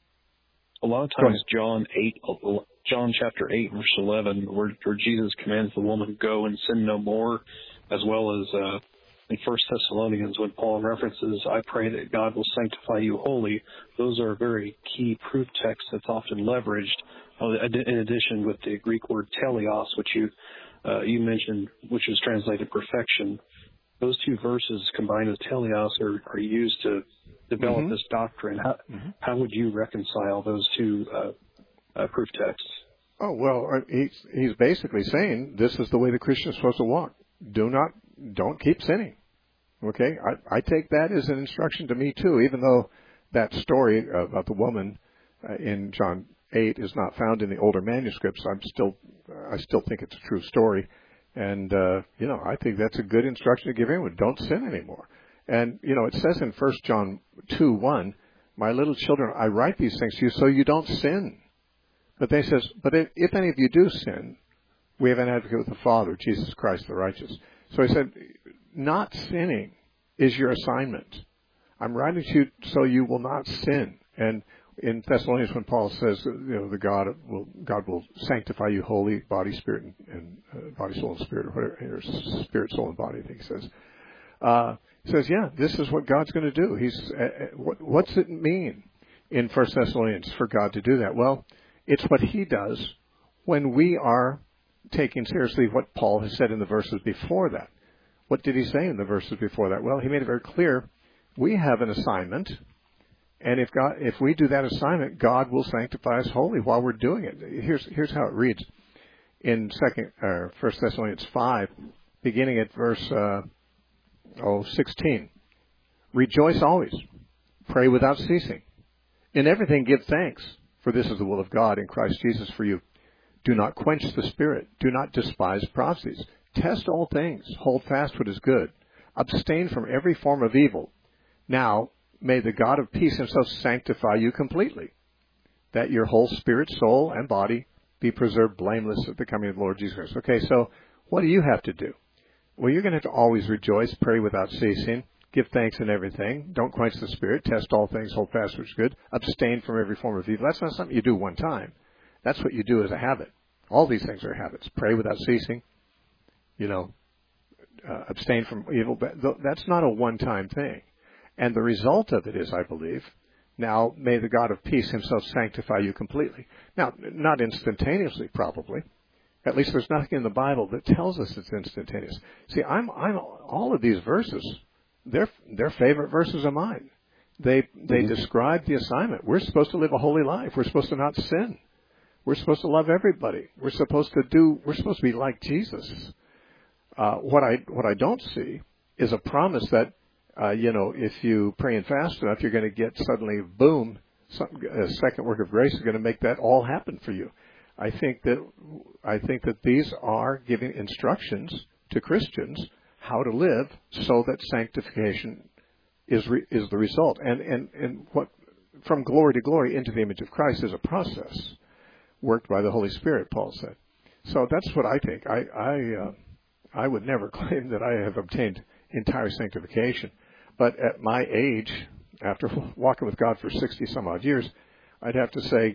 A lot of times, John eight, John chapter eight, verse eleven, where, where Jesus commands the woman to go and sin no more, as well as uh, in First Thessalonians when Paul references, "I pray that God will sanctify you wholly." Those are very key proof texts that's often leveraged. Uh, in addition, with the Greek word teleos, which you uh, you mentioned, which is translated perfection, those two verses combined with teleos are, are used to develop mm-hmm. this doctrine. How, mm-hmm. how would you reconcile those two uh, uh, proof texts? Oh, well, he's, he's basically saying this is the way the Christian is supposed to walk. Do not, don't keep sinning. Okay? I, I take that as an instruction to me, too, even though that story about the woman uh, in John eight is not found in the older manuscripts. I'm still, I still think it's a true story. And, uh, you know, I think that's a good instruction to give anyone. Don't sin anymore. And, you know, it says in First John two one, "My little children, I write these things to you so you don't sin." But they says, but if, if any of you do sin, we have an advocate with the Father, Jesus Christ the righteous. So he said, not sinning is your assignment. I'm writing to you so you will not sin. And in Thessalonians, when Paul says, you know, the God will God will sanctify you wholly, body, spirit, and, and uh, body, soul, and spirit, or whatever, or spirit, soul, and body, I think he says. Uh, he says, yeah, this is what God's going to do. He's uh, what, what's it mean in First Thessalonians for God to do that? Well, it's what He does when we are taking seriously what Paul has said in the verses before that. What did he say in the verses before that? Well, he made it very clear. We have an assignment. And if God, if we do that assignment, God will sanctify us wholly while we're doing it. Here's here's how it reads in second or First Thessalonians five, beginning at verse uh, oh sixteen. Rejoice always, pray without ceasing. In everything give thanks, for this is the will of God in Christ Jesus for you. Do not quench the Spirit. Do not despise prophecies. Test all things. Hold fast what is good. Abstain from every form of evil. Now, may the God of peace Himself sanctify you completely, that your whole spirit, soul, and body be preserved blameless at the coming of the Lord Jesus Christ. Okay, so what do you have to do? Well, you're going to have to always rejoice, pray without ceasing, give thanks in everything, don't quench the Spirit, test all things, hold fast what is good, abstain from every form of evil. That's not something you do one time. That's what you do as a habit. All these things are habits. Pray without ceasing, you know, uh, abstain from evil. That's not a one-time thing. And the result of it is, I believe, now may the God of peace Himself sanctify you completely. Now, not instantaneously, probably. At least there's nothing in the Bible that tells us it's instantaneous. See, I'm, I'm all of these verses, they're, they're favorite verses of mine. They, they mm-hmm. describe the assignment. We're supposed to live a holy life. We're supposed to not sin. We're supposed to love everybody. We're supposed to do, we're supposed to be like Jesus. Uh, what I, what I don't see is a promise that, uh, you know, if you pray and fast enough, you're going to get suddenly, boom, some, a second work of grace is going to make that all happen for you. I think that, I think that these are giving instructions to Christians how to live so that sanctification is, re, is the result. And, and, and what, from glory to glory into the image of Christ is a process worked by the Holy Spirit, Paul said. So that's what I think. I I, uh, I would never claim that I have obtained entire sanctification. But at my age, after walking with God for sixty some odd years, I'd have to say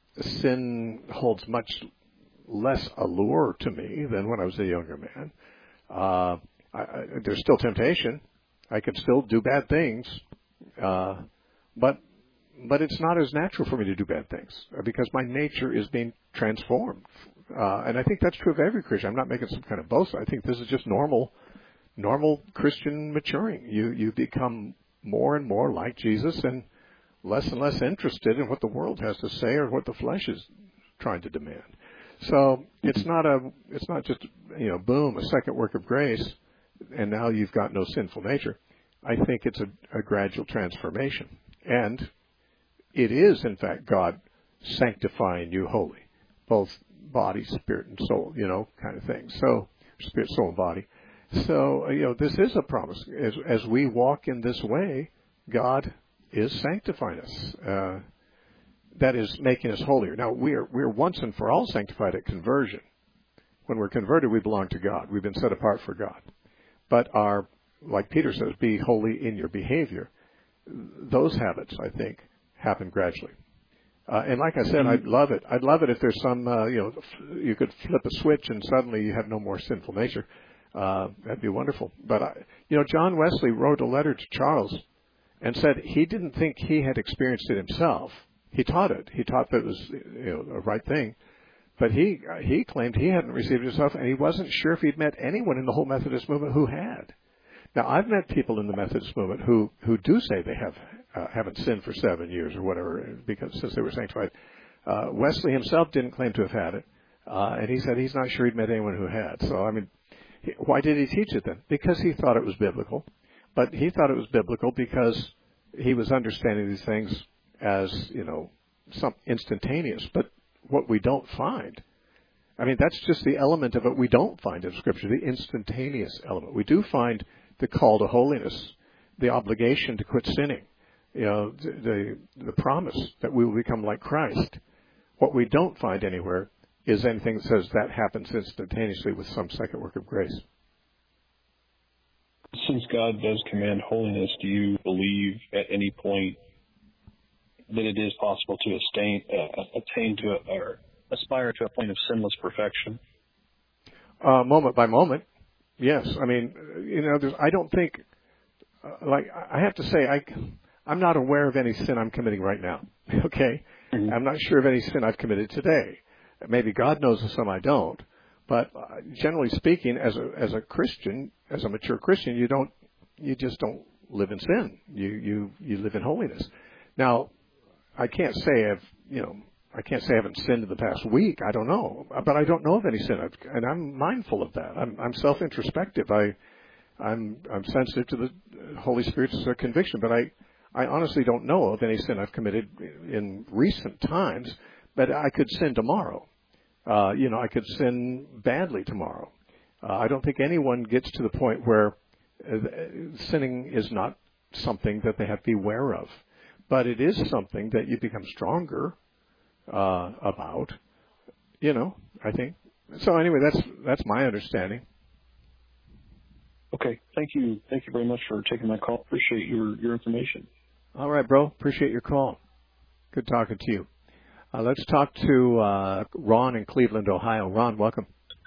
sin holds much less allure to me than when I was a younger man. Uh, I, I, there's still temptation. I can still do bad things. Uh, but But it's not as natural for me to do bad things because my nature is being transformed. Uh, and I think that's true of every Christian. I'm not making some kind of boast. I think this is just normal, normal Christian maturing. You, you become more and more like Jesus and less and less interested in what the world has to say or what the flesh is trying to demand. So it's not a, it's not just, you know, boom, a second work of grace and now you've got no sinful nature. I think it's a, a gradual transformation. And it is, in fact, God sanctifying you wholly, both body, spirit, and soul, you know, kind of thing. So, spirit, soul, and body. So, you know, this is a promise. As, as we walk in this way, God is sanctifying us. Uh, that is making us holier. Now, we're, we're once and for all sanctified at conversion. When we're converted, we belong to God. We've been set apart for God. But our, like Peter says, be holy in your behavior. those habits, I think, happen gradually. Uh, and like I said, I'd love it. I'd love it if there's some, uh, you know, you could flip a switch and suddenly you have no more sinful nature. Uh, that'd be wonderful. But, I, you know, John Wesley wrote a letter to Charles and said he didn't think he had experienced it himself. He taught it. He taught that it was, you know, a right thing. But he he claimed he hadn't received it himself, and he wasn't sure if he'd met anyone in the whole Methodist movement who had. Now, I've met people in the Methodist movement who, who do say they have uh, haven't sinned for seven years or whatever, because since they were sanctified. Uh, Wesley himself didn't claim to have had it, uh, and he said he's not sure he'd met anyone who had. So, I mean, he, why did he teach it then? Because he thought it was biblical. But he thought it was biblical because he was understanding these things as, you know, some instantaneous. But what we don't find, I mean, that's just the element of it we don't find in Scripture, the instantaneous element. We do find the call to holiness, the obligation to quit sinning, you know, the, the the promise that we will become like Christ. What we don't find anywhere is anything that says that happens instantaneously with some second work of grace. Since God does command holiness, do you believe at any point that it is possible to attain, uh, attain to a, or aspire to a point of sinless perfection? Uh, moment by moment. Yes, I mean, you know, there's, I don't think, uh, like, I have to say, I, I'm not aware of any sin I'm committing right now, okay? Mm-hmm. I'm not sure of any sin I've committed today. Maybe God knows of some I don't, but uh, generally speaking, as a as a Christian, as a mature Christian, you don't, you just don't live in sin. You you you live in holiness. Now, I can't say I've, you know, I can't say I haven't sinned in the past week. I don't know, but I don't know of any sin, I've, and I'm mindful of that. I'm, I'm self-introspective. I, I'm, I'm sensitive to the Holy Spirit's conviction, but I, I honestly don't know of any sin I've committed in recent times. But I could sin tomorrow. Uh, you know, I could sin badly tomorrow. Uh, I don't think anyone gets to the point where uh, sinning is not something that they have to be aware of, but it is something that you become stronger Uh, about, you know, I think. So anyway, that's that's my understanding. Okay, thank you, thank you very much for taking my call. Appreciate your your information. All right, bro. Appreciate your call. Good talking to you. Uh, let's talk to uh, Ron in Cleveland, Ohio. Ron, welcome.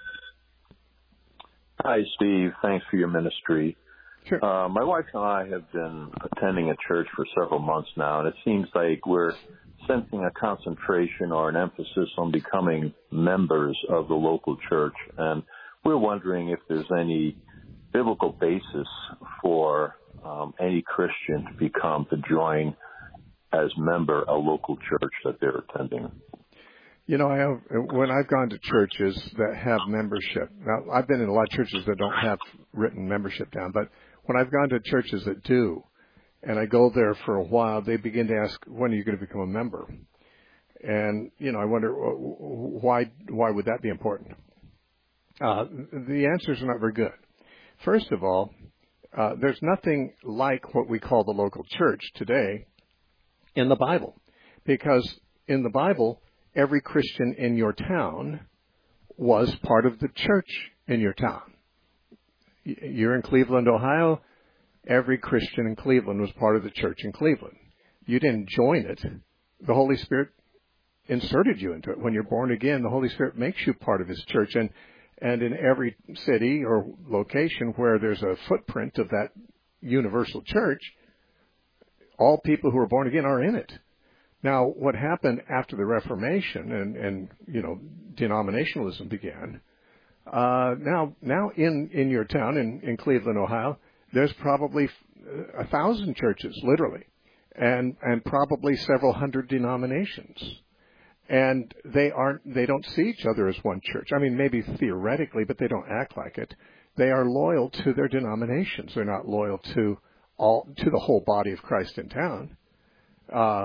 Hi, Steve. Thanks for your ministry. Sure. Uh, my wife and I have been attending a church for several months now, and it seems like we're sensing a concentration or an emphasis on becoming members of the local church. And we're wondering if there's any biblical basis for um, any Christian to become, to join as member a local church that they're attending. You know, I have, when I've gone to churches that have membership, now I've been in a lot of churches that don't have written membership down, but when I've gone to churches that do, and I go there for a while, they begin to ask, when are you going to become a member? And, you know, I wonder, why why would that be important? Uh, the answers are not very good. First of all, uh, there's nothing like what we call the local church today in the Bible. Because in the Bible, every Christian in your town was part of the church in your town. You're in Cleveland, Ohio. Every Christian in Cleveland was part of the church in Cleveland. You didn't join it. The Holy Spirit inserted you into it. When you're born again, the Holy Spirit makes you part of His church. And, and in every city or location where there's a footprint of that universal church, all people who are born again are in it. Now, what happened after the Reformation and, and you know, denominationalism began, uh, now, now in, in your town, in, in Cleveland, Ohio, there's probably a thousand churches, literally, and and probably several hundred denominations, and they aren't they don't see each other as one church. I mean, maybe theoretically, but they don't act like it. They are loyal to their denominations. They're not loyal to all to the whole body of Christ in town. Uh,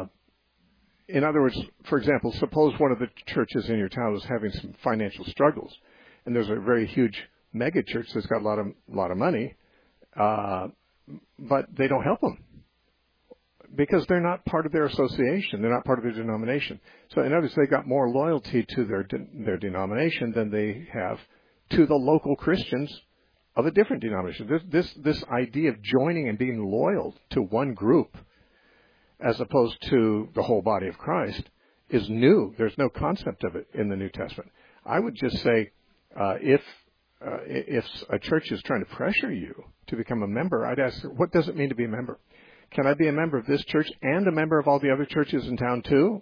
in other words, for example, suppose one of the churches in your town is having some financial struggles, and there's a very huge mega church that's got a lot of lot of money. Uh, but they don't help them because they're not part of their association. They're not part of their denomination. So in other words, they got more loyalty to their de- their denomination than they have to the local Christians of a different denomination. This, this this idea of joining and being loyal to one group as opposed to the whole body of Christ, is new. There's no concept of it in the New Testament. I would just say uh, if uh, if a church is trying to pressure you to become a member, I'd ask, what does it mean to be a member? Can I be a member of this church and a member of all the other churches in town too?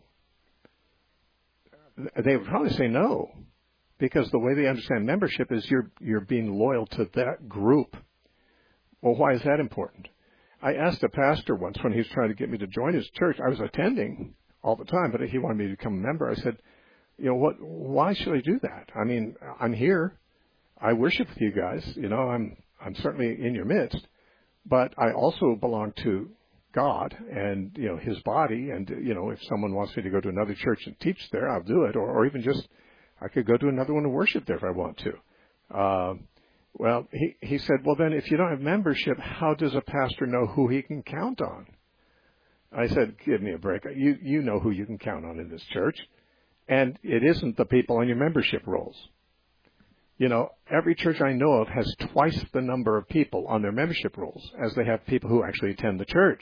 They would probably say no, because the way they understand membership is you're you're being loyal to that group. Well, why is that important? I asked a pastor once when he was trying to get me to join his church. I was attending all the time, but he wanted me to become a member. I said, you know, what? Why should I do that? I mean, I'm here. I worship with you guys. You know, I'm I'm certainly in your midst, but I also belong to God and, you know, his body. And, you know, if someone wants me to go to another church and teach there, I'll do it. Or, or even just, I could go to another one and worship there if I want to. Uh, well, he, he said, well, then if you don't have membership, how does a pastor know who he can count on? I said, give me a break. You, you know who you can count on in this church. And it isn't the people on your membership rolls. You know, every church I know of has twice the number of people on their membership rolls as they have people who actually attend the church.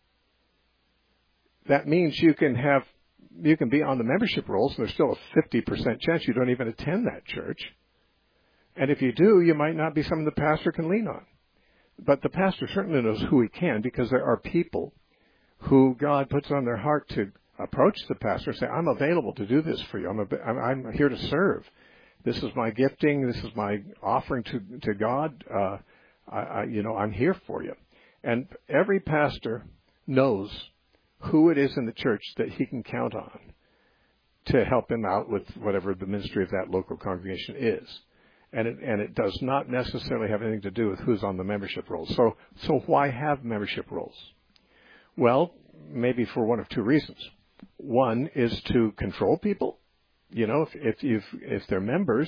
That means you can have, you can be on the membership rolls, and there's still a fifty percent chance you don't even attend that church. And if you do, you might not be someone the pastor can lean on. But the pastor certainly knows who he can, because there are people who God puts on their heart to approach the pastor and say, I'm available to do this for you. I'm, a, I'm here to serve. This is my gifting. This is my offering to, to God. Uh, I, I, you know, I'm here for you. And every pastor knows who it is in the church that he can count on to help him out with whatever the ministry of that local congregation is. And it, and it does not necessarily have anything to do with who's on the membership rolls. So, so why have membership rolls? Well, maybe for one of two reasons. One is to control people. You know, if, if you've, if they're members,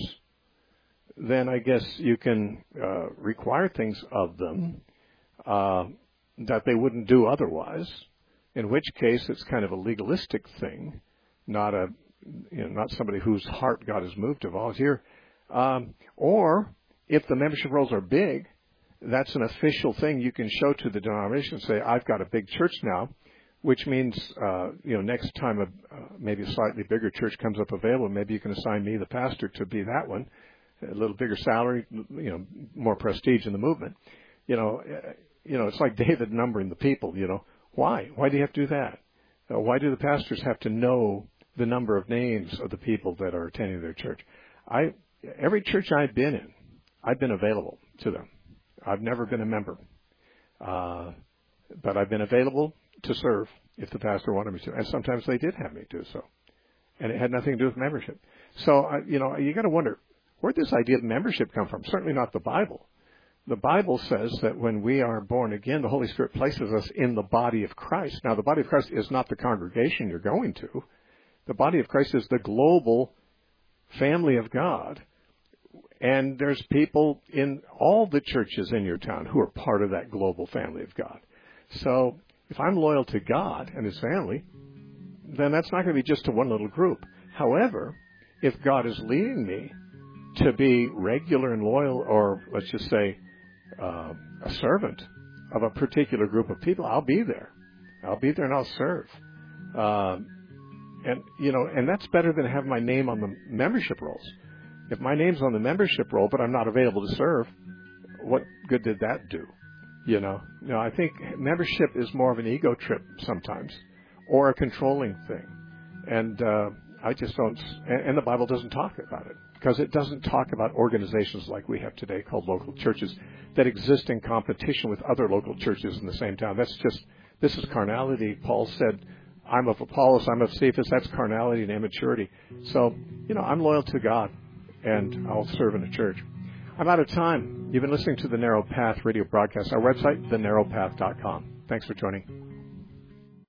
then I guess you can uh, require things of them uh, that they wouldn't do otherwise. In which case, it's kind of a legalistic thing, not a, you know, not somebody whose heart God has moved to volunteer. Um, or if the membership rolls are big, that's an official thing you can show to the denomination and say, I've got a big church now, which means, uh, you know, next time a, uh, maybe a slightly bigger church comes up available, maybe you can assign me, the pastor, to be that one, a little bigger salary, you know, more prestige in the movement. You know, uh, you know, it's like David numbering the people, you know. Why? Why do you have to do that? Uh, why do the pastors have to know the number of names of the people that are attending their church? I, every church I've been in, I've been available to them. I've never been a member. Uh, but I've been available to serve if the pastor wanted me to. And sometimes they did have me do so. And it had nothing to do with membership. So, uh, you know, you got to wonder, where did this idea of membership come from? Certainly not the Bible. The Bible says that when we are born again, the Holy Spirit places us in the body of Christ. Now, the body of Christ is not the congregation you're going to. The body of Christ is the global family of God. And there's people in all the churches in your town who are part of that global family of God. So if I'm loyal to God and his family, then that's not going to be just to one little group. However, if God is leading me to be regular and loyal, or let's just say uh, a servant of a particular group of people, I'll be there. I'll be there and I'll serve. Uh, and, you know, and that's better than have my name on the membership rolls. If my name's on the membership roll, but I'm not available to serve, what good did that do? You know, you know, I think membership is more of an ego trip sometimes, or a controlling thing. And uh, I just don't, and, and the Bible doesn't talk about it, because it doesn't talk about organizations like we have today called local churches that exist in competition with other local churches in the same town. That's just, this is carnality. Paul said, I'm of Apollos, I'm of Cephas. That's carnality and immaturity. So, you know, I'm loyal to God, and I'll serve in a church. I'm out of time. You've been listening to the Narrow Path radio broadcast. Our website, the narrow path dot com. Thanks for joining.